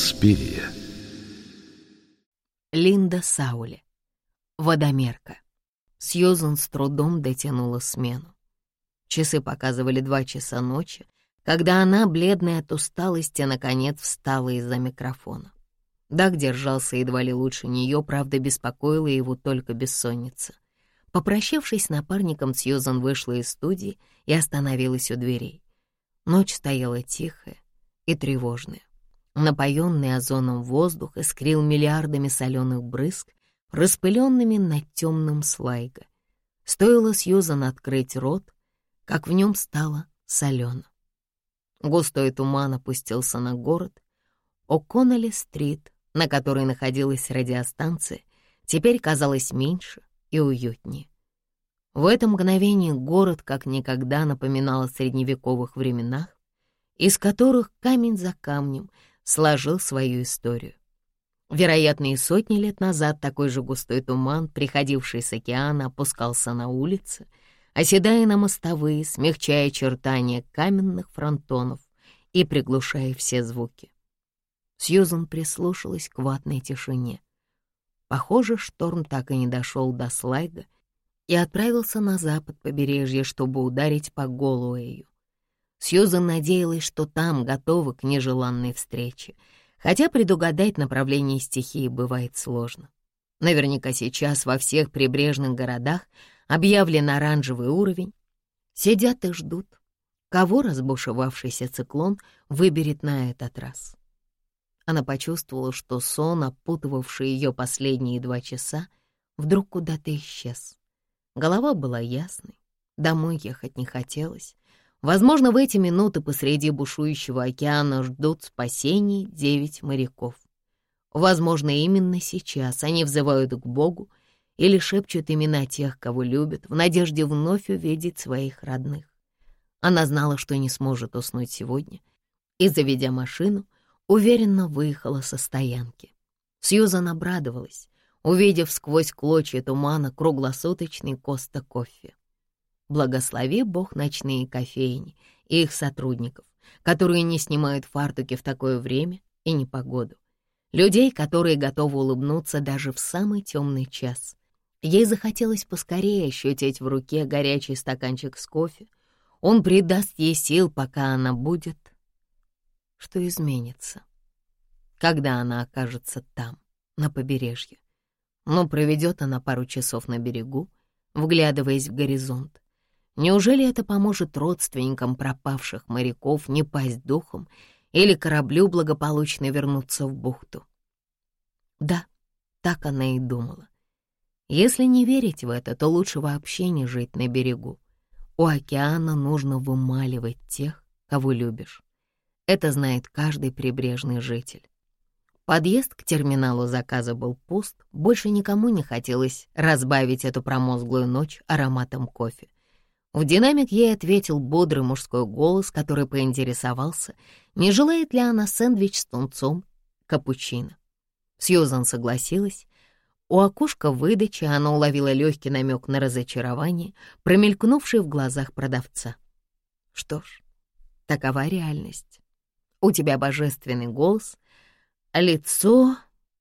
Инспирия. Линда Сауле. Водомерка. Сьюзан с трудом дотянула смену. Часы показывали 2 часа ночи, когда она, бледная от усталости, наконец встала из-за микрофона. Даг держался едва ли лучше нее, правда, беспокоила его только бессонница. Попрощавшись с напарником, Сьюзан вышла из студии и остановилась у дверей. Ночь стояла тихая и тревожная. Напоенный озоном воздух искрил миллиардами соленых брызг, распыленными над темным Слайго. Стоило Сьюзан открыть рот, как в нем стало солено. Густой туман опустился на город. О'Коннелли-стрит, на которой находилась радиостанция, теперь казалась меньше и уютнее. В это мгновение город как никогда напоминал о средневековых временах, из которых камень за камнем сложил свою историю. Вероятно, и сотни лет назад такой же густой туман, приходивший с океана, опускался на улицы, оседая на мостовые, смягчая очертания каменных фронтонов и приглушая все звуки. Сьюзан прислушалась к ватной тишине. Похоже, шторм так и не дошел до Слайга и отправился на запад побережья, чтобы ударить по Голуэю. Сьюзан надеялась, что там готовы к нежеланной встрече, хотя предугадать направление стихии бывает сложно. Наверняка сейчас во всех прибрежных городах объявлен оранжевый уровень. Сидят и ждут, кого разбушевавшийся циклон выберет на этот раз. Она почувствовала, что сон, опутывавший ее последние 2 часа, вдруг куда-то исчез. Голова была ясной, домой ехать не хотелось. Возможно, в эти минуты посреди бушующего океана ждут спасения 9 моряков. Возможно, именно сейчас они взывают к Богу или шепчут имена тех, кого любят, в надежде вновь увидеть своих родных. Она знала, что не сможет уснуть сегодня, и, заведя машину, уверенно выехала со стоянки. Сьюзан обрадовалась, увидев сквозь клочья тумана круглосуточный Коста-кофе. Благослови Бог ночные кофейни и их сотрудников, которые не снимают фартуки в такое время и непогоду. Людей, которые готовы улыбнуться даже в самый темный час. Ей захотелось поскорее ощутить в руке горячий стаканчик с кофе. Он придаст ей сил, пока она будет. Что изменится, когда она окажется там, на побережье? Но проведет она пару часов на берегу, вглядываясь в горизонт. Неужели это поможет родственникам пропавших моряков не пасть духом или кораблю благополучно вернуться в бухту? Да, так она и думала. Если не верить в это, то лучше вообще не жить на берегу. У океана нужно вымаливать тех, кого любишь. Это знает каждый прибрежный житель. Подъезд к терминалу заказа был пуст, больше никому не хотелось разбавить эту промозглую ночь ароматом кофе. В динамик ей ответил бодрый мужской голос, который поинтересовался, не желает ли она сэндвич с тунцом, капучино. Сьюзан согласилась. У окошка выдачи она уловила легкий намек на разочарование, промелькнувший в глазах продавца. Что ж, такова реальность. У тебя божественный голос, а лицо,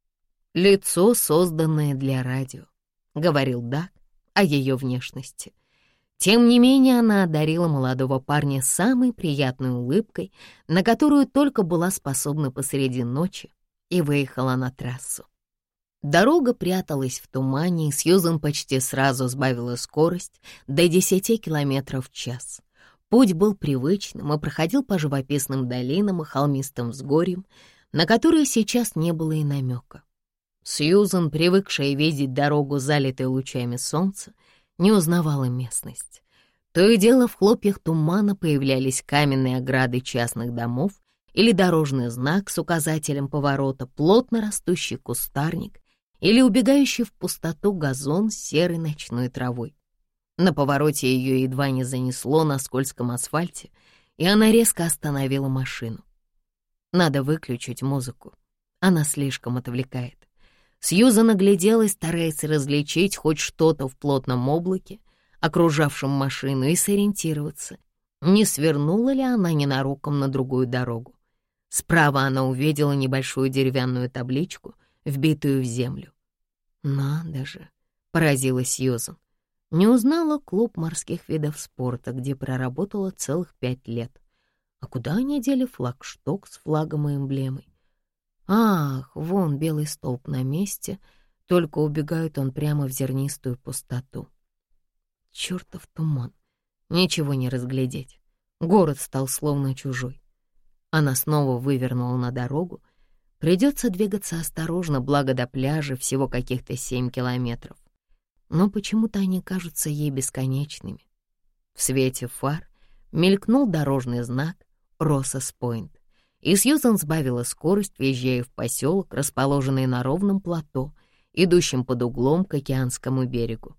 созданное для радио, — говорил Даг о ее внешности. Тем не менее, она одарила молодого парня самой приятной улыбкой, на которую только была способна посреди ночи, и выехала на трассу. Дорога пряталась в тумане, и Сьюзан почти сразу сбавила скорость до 10 километров в час. Путь был привычным и проходил по живописным долинам и холмистым взгорьям, на которые сейчас не было и намека. Сьюзан, привыкшая видеть дорогу, залитой лучами солнца, не узнавала местность. То и дело в хлопьях тумана появлялись каменные ограды частных домов или дорожный знак с указателем поворота, плотно растущий кустарник или убегающий в пустоту газон с серой ночной травой. На повороте ее едва не занесло на скользком асфальте, и она резко остановила машину. Надо выключить музыку, она слишком отвлекает. Сьюзан огляделась, стараясь различить хоть что-то в плотном облаке, окружавшем машину, и сориентироваться, не свернула ли она ненароком на другую дорогу. Справа она увидела небольшую деревянную табличку, вбитую в землю. «Надо же!» — поразилась Сьюзан. Не узнала клуб морских видов спорта, где проработала целых 5 лет. А куда они дели флагшток с флагом и эмблемой? Ах, вон белый столб на месте, только убегает он прямо в зернистую пустоту. Чёртов туман, ничего не разглядеть. Город стал словно чужой. Она снова вывернула на дорогу. Придется двигаться осторожно, благо до пляжа всего каких-то 7 километров. Но почему-то они кажутся ей бесконечными. В свете фар мелькнул дорожный знак «Россос-Пойнт», и Сьюзан сбавила скорость, въезжая в поселок, расположенный на ровном плато, идущем под углом к океанскому берегу.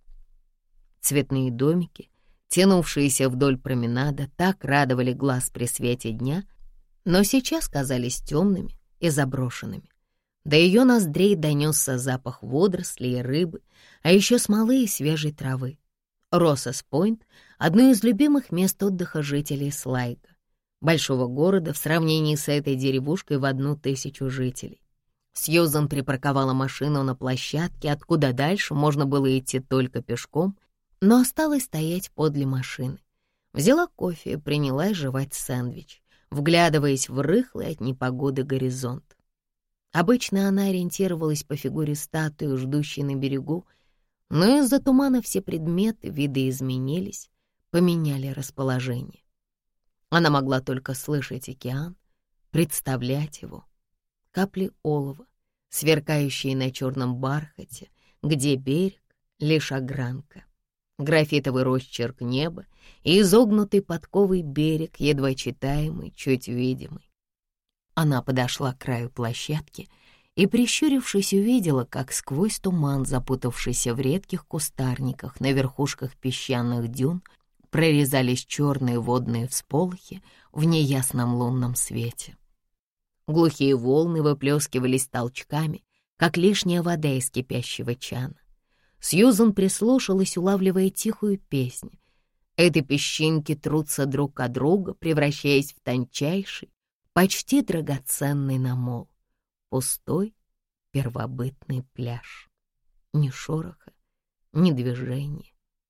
Цветные домики, тянувшиеся вдоль променада, так радовали глаз при свете дня, но сейчас казались темными и заброшенными. До ее ноздрей донесся запах водорослей и рыбы, а еще смолы и свежей травы. Россос-Пойнт — одно из любимых мест отдыха жителей Слайга, большого города в сравнении с этой деревушкой в 1000 жителей. Сьюзан припарковала машину на площадке, откуда дальше можно было идти только пешком, но осталась стоять подле машины. Взяла кофе и принялась жевать сэндвич, вглядываясь в рыхлый от непогоды горизонт. Обычно она ориентировалась по фигуре статуи, ждущей на берегу, но из-за тумана все предметы, виды изменились, поменяли расположение. Она могла только слышать океан, представлять его. Капли олова, сверкающие на черном бархате, где берег — лишь огранка. Графитовый росчерк неба и изогнутый подковый берег, едва читаемый, чуть видимый. Она подошла к краю площадки и, прищурившись, увидела, как сквозь туман, запутавшийся в редких кустарниках на верхушках песчаных дюн, прорезались черные водные всполохи в неясном лунном свете. Глухие волны выплескивались толчками, как лишняя вода из кипящего чана. Сьюзан прислушалась, улавливая тихую песню. Эти песчинки трутся друг от друга, превращаясь в тончайший, почти драгоценный намол. Пустой первобытный пляж. Ни шороха, ни движения.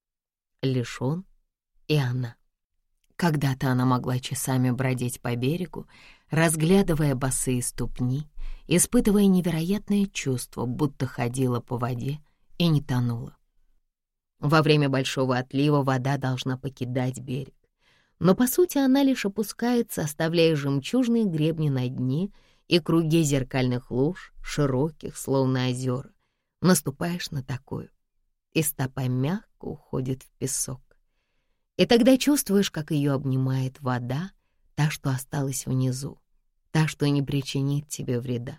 Лишь он и она. Когда-то она могла часами бродить по берегу, разглядывая босые ступни, испытывая невероятное чувство, будто ходила по воде и не тонула. Во время большого отлива вода должна покидать берег, но, по сути, она лишь опускается, оставляя жемчужные гребни на дне и круги зеркальных луж, широких, словно озера. Наступаешь на такую, и стопа мягко уходит в песок. И тогда чувствуешь, как ее обнимает вода, та, что осталась внизу, та, что не причинит тебе вреда.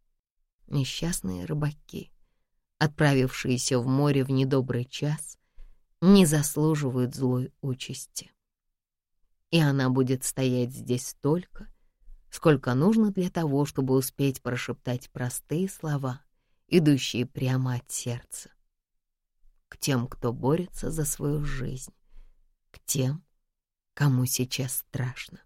Несчастные рыбаки, отправившиеся в море в недобрый час, не заслуживают злой участи. И она будет стоять здесь столько, сколько нужно для того, чтобы успеть прошептать простые слова, идущие прямо от сердца. К тем, кто борется за свою жизнь, к тем, кому сейчас страшно.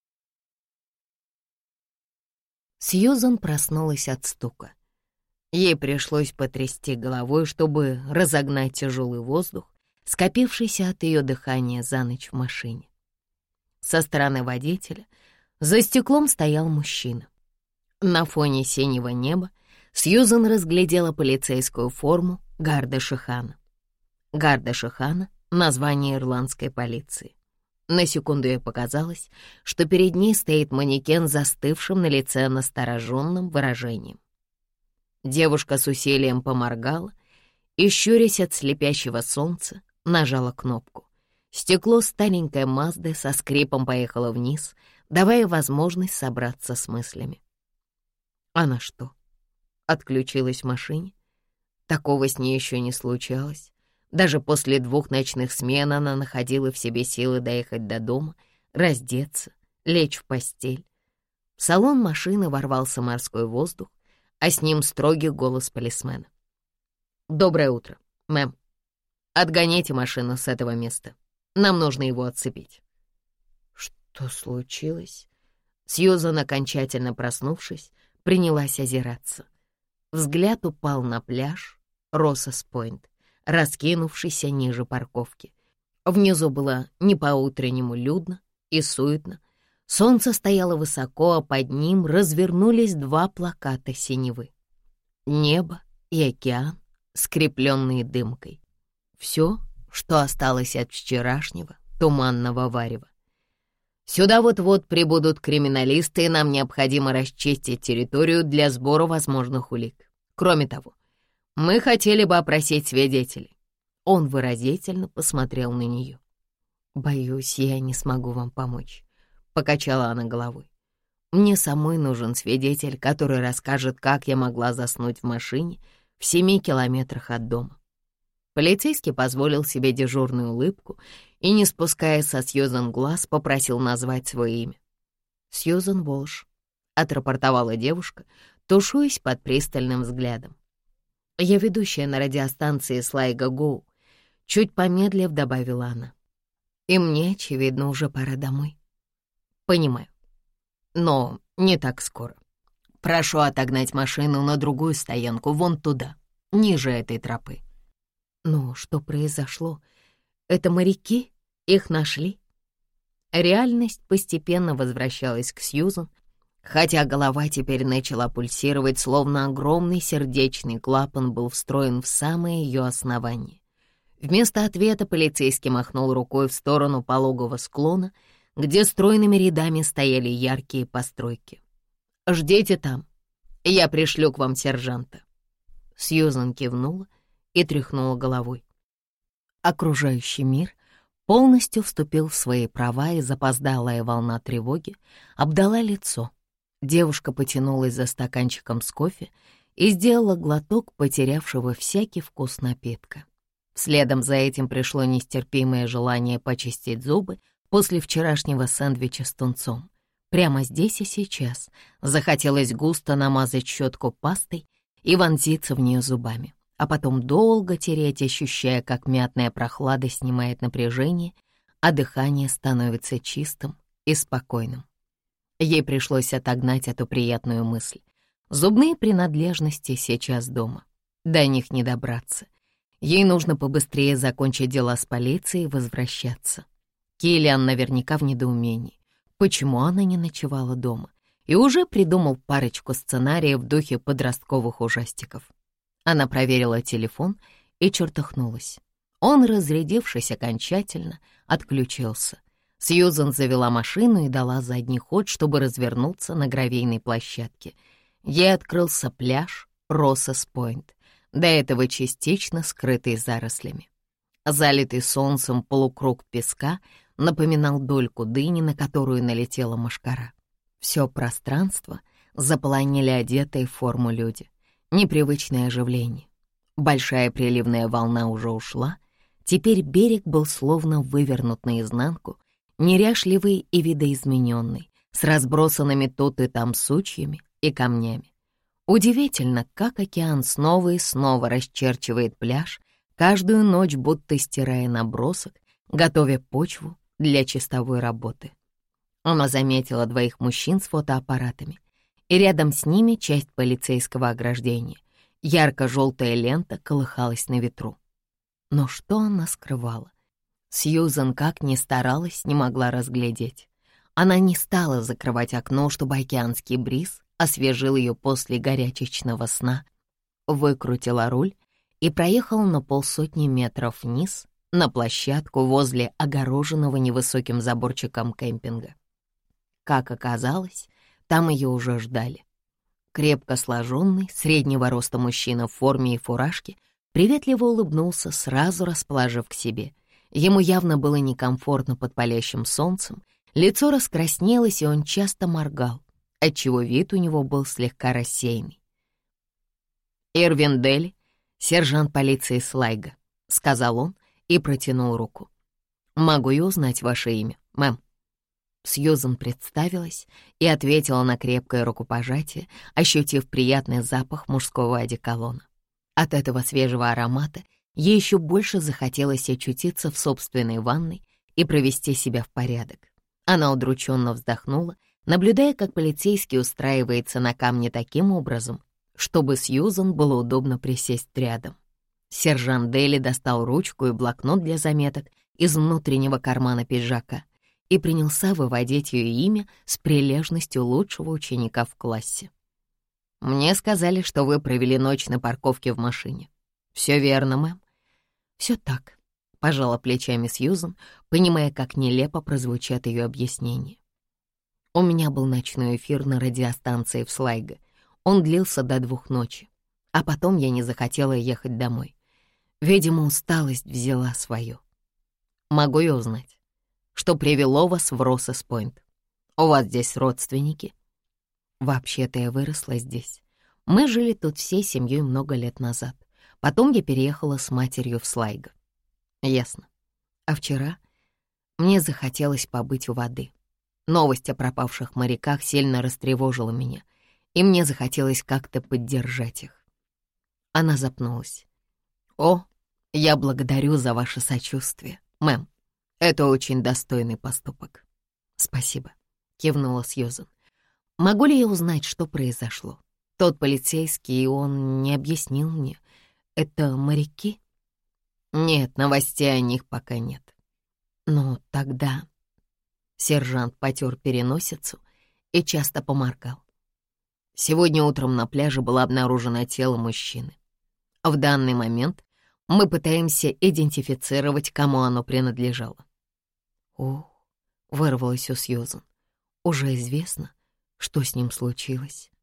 Сьюзан проснулась от стука. Ей пришлось потрясти головой, чтобы разогнать тяжелый воздух, скопившийся от ее дыхания за ночь в машине. Со стороны водителя за стеклом стоял мужчина. На фоне синего неба Сьюзан разглядела полицейскую форму гарда-шихана. Гарда-шихана — название ирландской полиции. На секунду ей показалось, что перед ней стоит манекен с застывшим на лице настороженным выражением. Девушка с усилием поморгала и, щурясь от слепящего солнца, нажала кнопку. Стекло старенькой Мазды со скрипом поехало вниз, давая возможность собраться с мыслями. Она что, отключилась в машине? Такого с ней еще не случалось. Даже после 2 ночных смен она находила в себе силы доехать до дома, раздеться, лечь в постель. В салон машины ворвался морской воздух, а с ним строгий голос полисмена. «Доброе утро, мэм. Отгоняйте машину с этого места. Нам нужно его отцепить». «Что случилось?» Сьюзан, окончательно проснувшись, принялась озираться. Взгляд упал на пляж Россос-Пойнт, раскинувшийся ниже парковки. Внизу было не по-утреннему людно и суетно. Солнце стояло высоко, а под ним развернулись два плаката синевы. Небо и океан, скрепленные дымкой. Все, что осталось от вчерашнего туманного варева. Сюда вот-вот прибудут криминалисты, и нам необходимо расчистить территорию для сбора возможных улик. Кроме того, мы хотели бы опросить свидетелей. Он выразительно посмотрел на нее. «Боюсь, я не смогу вам помочь», — покачала она головой. «Мне самой нужен свидетель, который расскажет, как я могла заснуть в машине в 7 километрах от дома». Полицейский позволил себе дежурную улыбку и, не спуская со Сьюзан глаз, попросил назвать свое имя. «Сьюзан Волш», — отрапортовала девушка, тушуясь под пристальным взглядом. «Я ведущая на радиостанции Слайга Гоу», — чуть помедлив добавила она. «И мне, очевидно, уже пора домой». «Понимаю. Но не так скоро. Прошу отогнать машину на другую стоянку, вон туда, ниже этой тропы». «Ну, что произошло? Это моряки? Их нашли?» Реальность постепенно возвращалась к Сьюзан, хотя голова теперь начала пульсировать, словно огромный сердечный клапан был встроен в самое ее основание. Вместо ответа полицейский махнул рукой в сторону пологого склона, где стройными рядами стояли яркие постройки. «Ждите там, я пришлю к вам сержанта». Сьюзан кивнула и тряхнула головой. Окружающий мир полностью вступил в свои права, и запоздалая волна тревоги обдала лицо. Девушка потянулась за стаканчиком с кофе и сделала глоток потерявшего всякий вкус напитка. Следом за этим пришло нестерпимое желание почистить зубы после вчерашнего сэндвича с тунцом. Прямо здесь и сейчас захотелось густо намазать щетку пастой и вонзиться в нее зубами, а потом долго тереть, ощущая, как мятная прохлада снимает напряжение, а дыхание становится чистым и спокойным. Ей пришлось отогнать эту приятную мысль. Зубные принадлежности сейчас дома. До них не добраться. Ей нужно побыстрее закончить дела с полицией и возвращаться. Киллиан наверняка в недоумении, почему она не ночевала дома, и уже придумал парочку сценариев в духе подростковых ужастиков. Она проверила телефон и чертыхнулась. Он, разрядившись окончательно, отключился. Сьюзан завела машину и дала задний ход, чтобы развернуться на гравийной площадке. Ей открылся пляж Россос-Пойнт, до этого частично скрытый зарослями. Залитый солнцем полукруг песка напоминал дольку дыни, на которую налетела мошкара. Все пространство заполонили одетые в форму люди. Непривычное оживление. Большая приливная волна уже ушла. Теперь берег был словно вывернут наизнанку, неряшливый и видоизмененный, с разбросанными тут и там сучьями и камнями. Удивительно, как океан снова и снова расчерчивает пляж, каждую ночь будто стирая набросок, готовя почву для чистовой работы. Она заметила двоих мужчин с фотоаппаратами, и рядом с ними часть полицейского ограждения. Ярко-желтая лента колыхалась на ветру. Но что она скрывала? Сьюзан, как ни старалась, не могла разглядеть. Она не стала закрывать окно, чтобы океанский бриз освежил ее после горячечного сна, выкрутила руль и проехала на 50 метров вниз на площадку возле огороженного невысоким заборчиком кемпинга. Как оказалось, там ее уже ждали. Крепко сложенный, среднего роста мужчина в форме и фуражке приветливо улыбнулся, сразу расположив к себе. Ему явно было некомфортно под палящим солнцем, лицо раскраснелось, и он часто моргал, отчего вид у него был слегка рассеянный. «Ирвин Дели, сержант полиции Слайга», — сказал он и протянул руку. «Могу я узнать ваше имя, мэм?» Сьюзан представилась и ответила на крепкое рукопожатие, ощутив приятный запах мужского одеколона. От этого свежего аромата ей еще больше захотелось очутиться в собственной ванной и провести себя в порядок. Она удрученно вздохнула, наблюдая, как полицейский устраивается на камне таким образом, чтобы Сьюзан было удобно присесть рядом. Сержант Дейли достал ручку и блокнот для заметок из внутреннего кармана пиджака и принялся выводить ее имя с прилежностью лучшего ученика в классе. «Мне сказали, что вы провели ночь на парковке в машине. Все верно, мэм?» «Все так», — пожала плечами Сьюзан, понимая, как нелепо прозвучат ее объяснения. «У меня был ночной эфир на радиостанции в Слайго. Он длился до 2 ночи, а потом я не захотела ехать домой. Видимо, усталость взяла свое. Могу я узнать, что привело вас в Россес-Пойнт? У вас здесь родственники?» «Вообще-то я выросла здесь. Мы жили тут всей семьей много лет назад. Потом я переехала с матерью в Слайго». «Ясно. А вчера мне захотелось побыть у воды. Новость о пропавших моряках сильно растревожила меня, и мне захотелось как-то поддержать их». Она запнулась. «О, я благодарю за ваше сочувствие, мэм. Это очень достойный поступок». «Спасибо», — кивнула Сьюзан. «Могу ли я узнать, что произошло? Тот полицейский, он не объяснил мне. Это моряки?» «Нет, новостей о них пока нет». «Ну, тогда...» Сержант потер переносицу и часто поморгал. «Сегодня утром на пляже было обнаружено тело мужчины. В данный момент мы пытаемся идентифицировать, кому оно принадлежало». «О», — вырвалось у Сьюзан, — «уже известно, что с ним случилось?»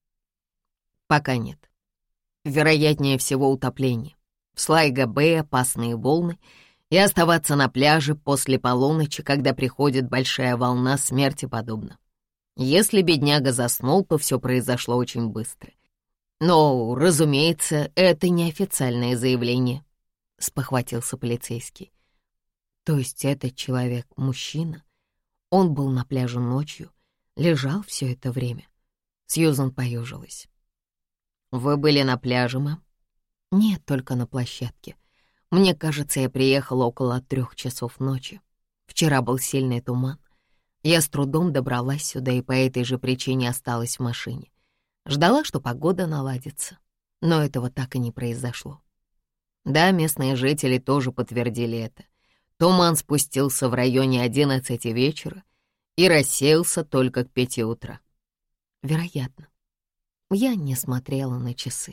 «Пока нет. Вероятнее всего утопление. В Слайго-Бэй опасные волны, и оставаться на пляже после полуночи, когда приходит большая волна, смерти подобно. Если бедняга заснул, то все произошло очень быстро. Но, разумеется, это неофициальное заявление», — спохватился полицейский. «То есть этот человек — мужчина? Он был на пляже ночью, лежал все это время?» Сьюзан поежилась. «Вы были на пляже, мэм?» «Нет, только на площадке. Мне кажется, я приехала около 3 часов ночи. Вчера был сильный туман. Я с трудом добралась сюда и по этой же причине осталась в машине. Ждала, что погода наладится, но этого так и не произошло». Да, местные жители тоже подтвердили это. Туман спустился в районе 11 вечера и рассеялся только к 5 утра. «Вероятно. Я не смотрела на часы».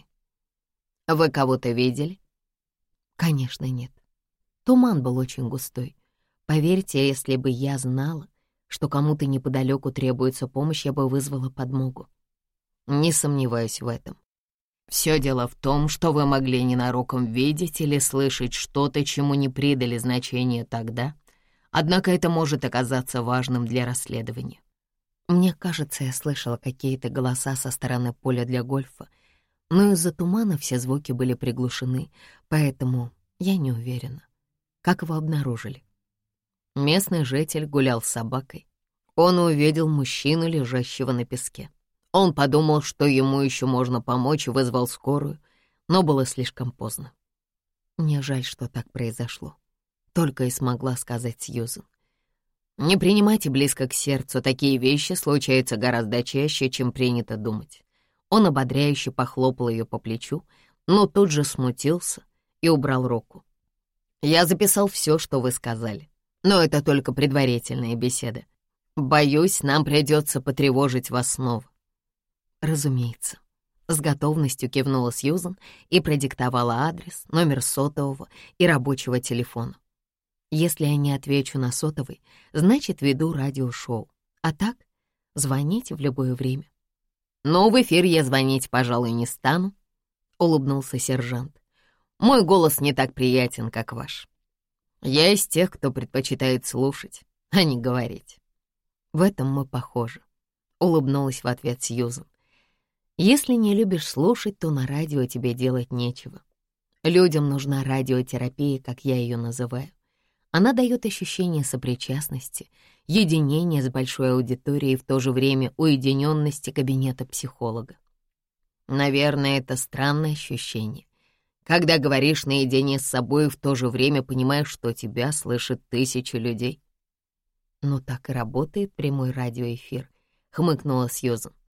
«Вы кого-то видели?» «Конечно, нет. Туман был очень густой. Поверьте, если бы я знала, что кому-то неподалеку требуется помощь, я бы вызвала подмогу». «Не сомневаюсь в этом. Все дело в том, что вы могли ненароком видеть или слышать что-то, чему не придали значения тогда, однако это может оказаться важным для расследования». «Мне кажется, я слышала какие-то голоса со стороны поля для гольфа, но из-за тумана все звуки были приглушены, поэтому я не уверена. Как его обнаружили?» Местный житель гулял с собакой. Он увидел мужчину, лежащего на песке. Он подумал, что ему еще можно помочь, и вызвал скорую, но было слишком поздно. «Мне жаль, что так произошло», — только и смогла сказать Сьюзан. «Не принимайте близко к сердцу, такие вещи случаются гораздо чаще, чем принято думать». Он ободряюще похлопал ее по плечу, но тут же смутился и убрал руку. «Я записал все, что вы сказали, но это только предварительная беседа. Боюсь, нам придется потревожить вас снова». «Разумеется», — с готовностью кивнула Сьюзан и продиктовала адрес, номер сотового и рабочего телефона. «Если я не отвечу на сотовый, значит, веду радиошоу, а так звоните в любое время». «Но в эфир я звонить, пожалуй, не стану», — улыбнулся сержант. «Мой голос не так приятен, как ваш. Я из тех, кто предпочитает слушать, а не говорить». «В этом мы похожи», — улыбнулась в ответ Сьюзан. «Если не любишь слушать, то на радио тебе делать нечего. Людям нужна радиотерапия, как я ее называю. Она дает ощущение сопричастности, единения с большой аудиторией и в то же время уединенности кабинета психолога. Наверное, это странное ощущение, когда говоришь наедине с собой и в то же время понимаешь, что тебя слышат тысячи людей». «Ну так и работает прямой радиоэфир», — хмыкнула Сьюзан.